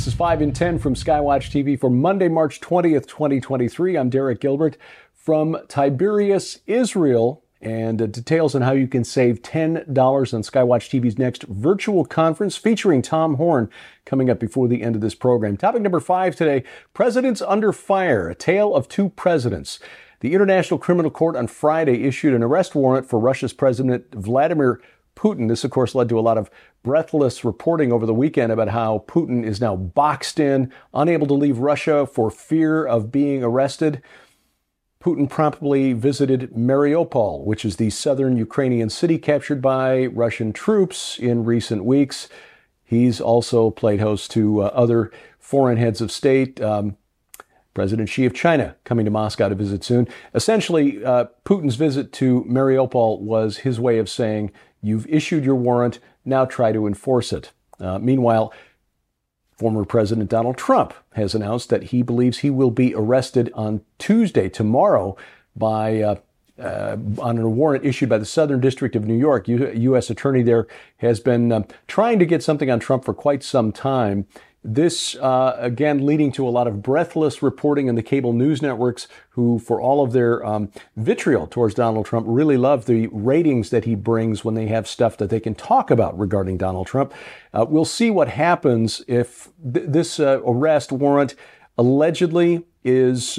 This is 5 in 10 from Skywatch TV for Monday, March 20th, 2023. I'm Derek Gilbert from Tiberias, Israel, and details on how you can save $10 on Skywatch TV's next virtual conference featuring Tom Horn coming up before the end of this program. Topic number 5 today, Presidents Under Fire, a tale of two presidents. The International Criminal Court on Friday issued an arrest warrant for Russia's President Vladimir Putin. This, of course, led to a lot of breathless reporting over the weekend about how Putin is now boxed in, unable to leave Russia for fear of being arrested. Putin promptly visited Mariupol, which is the southern Ukrainian city captured by Russian troops in recent weeks. He's also played host to other foreign heads of state. President Xi of China coming to Moscow to visit soon. Essentially, Putin's visit to Mariupol was his way of saying, you've issued your warrant, now try to enforce it. Meanwhile, former President Donald Trump has announced that he believes he will be arrested on Tuesday, tomorrow, by on a warrant issued by the Southern District of New York. U.S. attorney there has been trying to get something on Trump for quite some time. This, again, leading to a lot of breathless reporting in the cable news networks who, for all of their vitriol towards Donald Trump, really love the ratings that he brings when they have stuff that they can talk about regarding Donald Trump. We'll see what happens if this arrest warrant allegedly is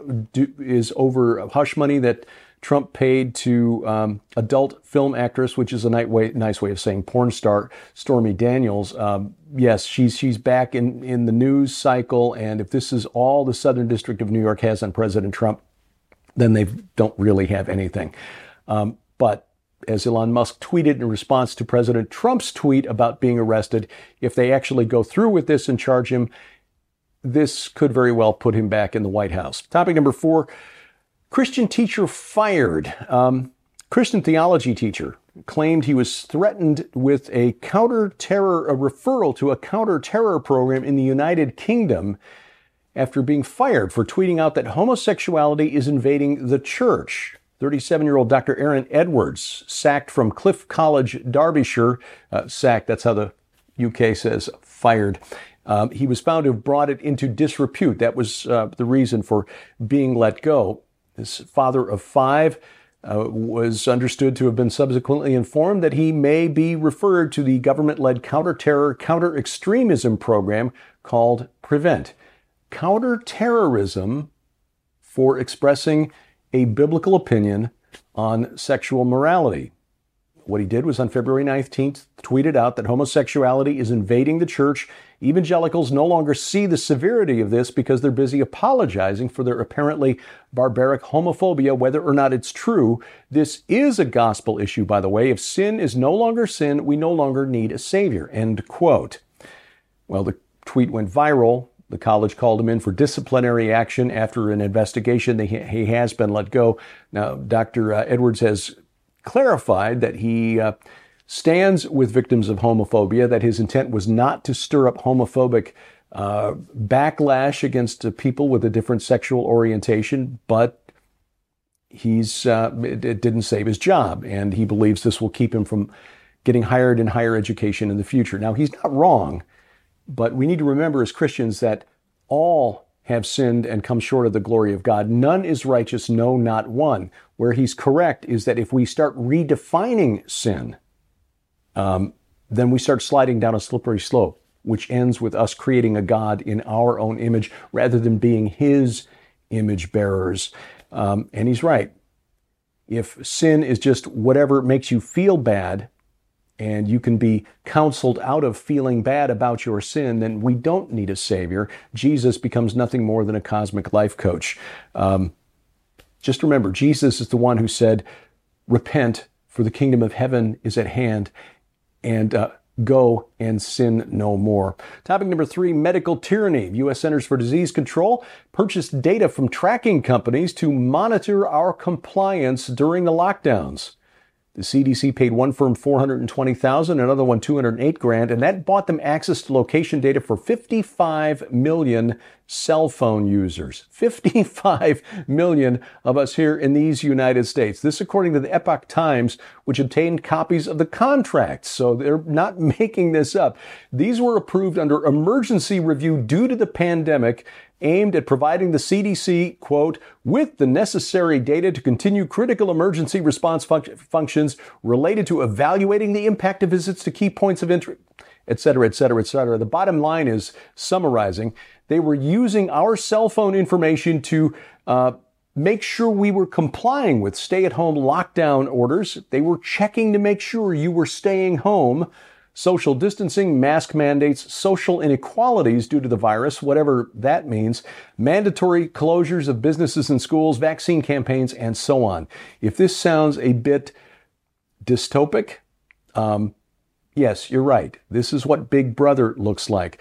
over hush money that Trump paid to adult film actress, which is a nice way of saying porn star, Stormy Daniels. Yes, she's back in the news cycle, and if this is all the Southern District of New York has on President Trump, then they don't really have anything. But as Elon Musk tweeted in response to President Trump's tweet about being arrested, if they actually go through with this and charge him, this could very well put him back in the White House. Topic number 4. Christian teacher fired. Christian theology teacher claimed he was threatened with a referral to a counter-terror program in the United Kingdom after being fired for tweeting out that homosexuality is invading the church. 37-year-old Dr. Aaron Edwards, sacked from Cliff College, Derbyshire. Sacked, that's how the UK says fired. He was found to have brought it into disrepute. That was the reason for being let go. This father of 5 was understood to have been subsequently informed that he may be referred to the government-led counter-terror, counter-extremism program called PREVENT. Counter-terrorism for expressing a biblical opinion on sexual morality. What he did was on February 19th, tweeted out that homosexuality is invading the church. Evangelicals no longer see the severity of this because they're busy apologizing for their apparently barbaric homophobia, whether or not it's true. This is a gospel issue, by the way. If sin is no longer sin, we no longer need a savior. End quote. Well, the tweet went viral. The college called him in for disciplinary action after an investigation. He has been let go. Now, Dr. Edwards has clarified that he stands with victims of homophobia, that his intent was not to stir up homophobic backlash against people with a different sexual orientation, but it didn't save his job, and he believes this will keep him from getting hired in higher education in the future. Now, he's not wrong, but we need to remember as Christians that all have sinned and come short of the glory of God. None is righteous, no, not one. Where he's correct is that if we start redefining sin, then we start sliding down a slippery slope, which ends with us creating a God in our own image rather than being his image bearers. And he's right. If sin is just whatever makes you feel bad, and you can be counseled out of feeling bad about your sin, then we don't need a savior. Jesus becomes nothing more than a cosmic life coach. Just remember, Jesus is the one who said, repent, for the kingdom of heaven is at hand, and go and sin no more. Topic number 3, medical tyranny. U.S. Centers for Disease Control purchased data from tracking companies to monitor our compliance during the lockdowns. The CDC paid one firm $420,000, another one $208,000, and that bought them access to location data for 55 million cell phone users. 55 million of us here in these United States. This according to the Epoch Times, which obtained copies of the contracts. So they're not making this up. These were approved under emergency review due to the pandemic, aimed at providing the CDC, quote, with the necessary data to continue critical emergency response functions related to evaluating the impact of visits to key points of interest, et cetera, et cetera, et cetera. The bottom line is, summarizing, they were using our cell phone information to make sure we were complying with stay-at-home lockdown orders. They were checking to make sure you were staying home. Social distancing, mask mandates, social inequalities due to the virus, whatever that means, mandatory closures of businesses and schools, vaccine campaigns, and so on. If this sounds a bit dystopic, yes, you're right. This is what Big Brother looks like.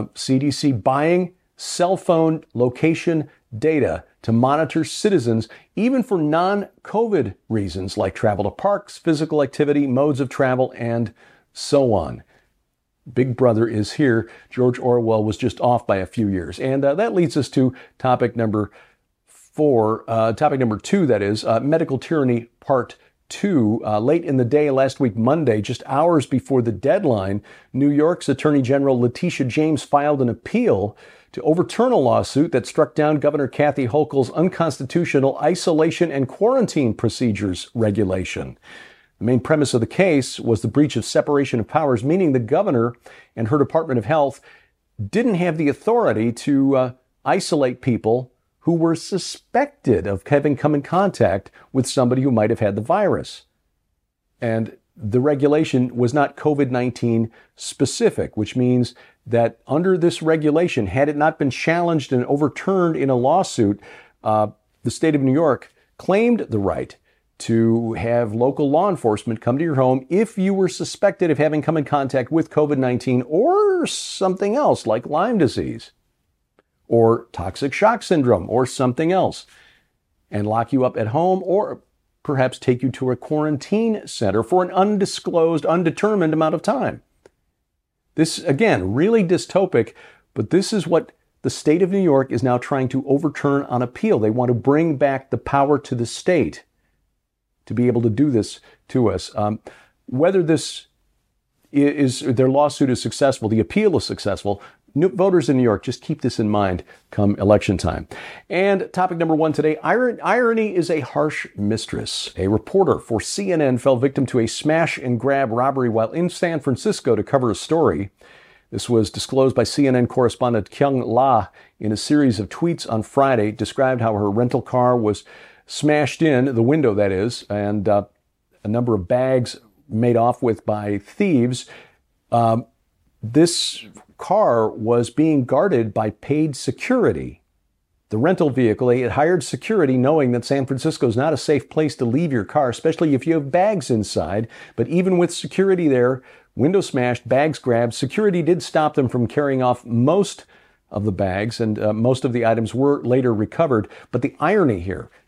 CDC buying cell phone location data to monitor citizens, even for non-COVID reasons like travel to parks, physical activity, modes of travel, and so on. Big Brother is here. George Orwell was just off by a few years. And that leads us to topic number two, that is, medical tyranny part 2. Late in the day last week, Monday, just hours before the deadline, New York's Attorney General Letitia James filed an appeal to overturn a lawsuit that struck down Governor Kathy Hochul's unconstitutional isolation and quarantine procedures regulation. The main premise of the case was the breach of separation of powers, meaning the governor and her Department of Health didn't have the authority to isolate people who were suspected of having come in contact with somebody who might have had the virus. And the regulation was not COVID-19 specific, which means that under this regulation, had it not been challenged and overturned in a lawsuit, the state of New York claimed the right to have local law enforcement come to your home if you were suspected of having come in contact with COVID-19 or something else like Lyme disease or toxic shock syndrome or something else, and lock you up at home or perhaps take you to a quarantine center for an undisclosed, undetermined amount of time. This, again, really dystopic, but this is what the state of New York is now trying to overturn on appeal. They want to bring back the power to the state to be able to do this to us. Whether this is their lawsuit is successful, the appeal is successful, voters in New York, just keep this in mind come election time. And topic number 1 today, irony is a harsh mistress. A reporter for CNN fell victim to a smash and grab robbery while in San Francisco to cover a story. This was disclosed by CNN correspondent Kyung La in a series of tweets on Friday, described how her rental car was smashed in, the window that is, and a number of bags made off with by thieves. This car was being guarded by paid security. The rental vehicle, they had hired security knowing that San Francisco is not a safe place to leave your car, especially if you have bags inside. But even with security there, window smashed, bags grabbed, security did stop them from carrying off most of the bags, and most of the items were later recovered. But the irony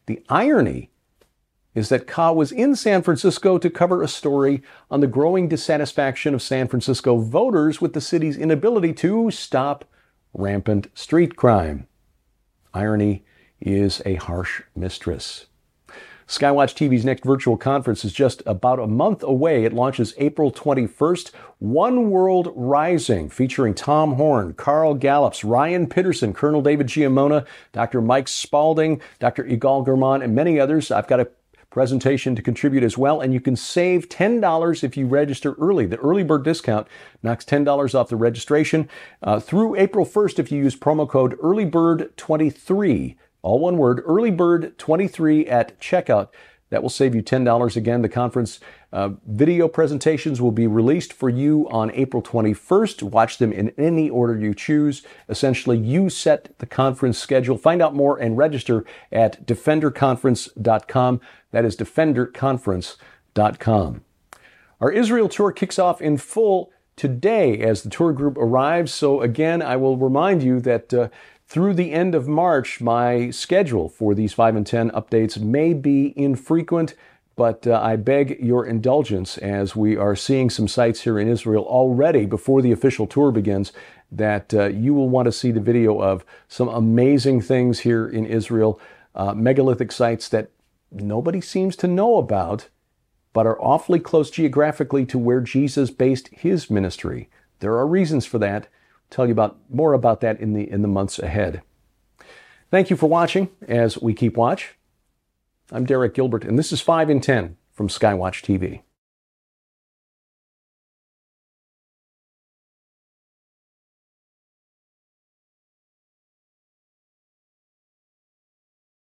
is that Ka was in San Francisco to cover a story on the growing dissatisfaction of San Francisco voters with the city's inability to stop rampant street crime. Irony is a harsh mistress. Skywatch TV's next virtual conference is just about a month away. It launches April 21st. One World Rising, featuring Tom Horn, Carl Gallups, Ryan Pitterson, Colonel David Giammona, Dr. Mike Spalding, Dr. Igal German, and many others. I've got a presentation to contribute as well, and you can save $10 if you register early. The early bird discount knocks $10 off the registration through April 1st if you use promo code EARLYBIRD23. All one word, EARLYBIRD23 at checkout. That will save you $10. Again, the conference video presentations will be released for you on April 21st. Watch them in any order you choose. Essentially, you set the conference schedule. Find out more and register at defenderconference.com. That is defenderconference.com. Our Israel tour kicks off in full today as the tour group arrives. So again, I will remind you that through the end of March, my schedule for these 5 and 10 updates may be infrequent, but I beg your indulgence as we are seeing some sites here in Israel already before the official tour begins that you will want to see the video of some amazing things here in Israel, megalithic sites that nobody seems to know about, but are awfully close geographically to where Jesus based his ministry. There are reasons for that. I'll tell you more about that in the months ahead. Thank you for watching as we keep watch. I'm Derek Gilbert, and this is 5 in 10 from Skywatch TV.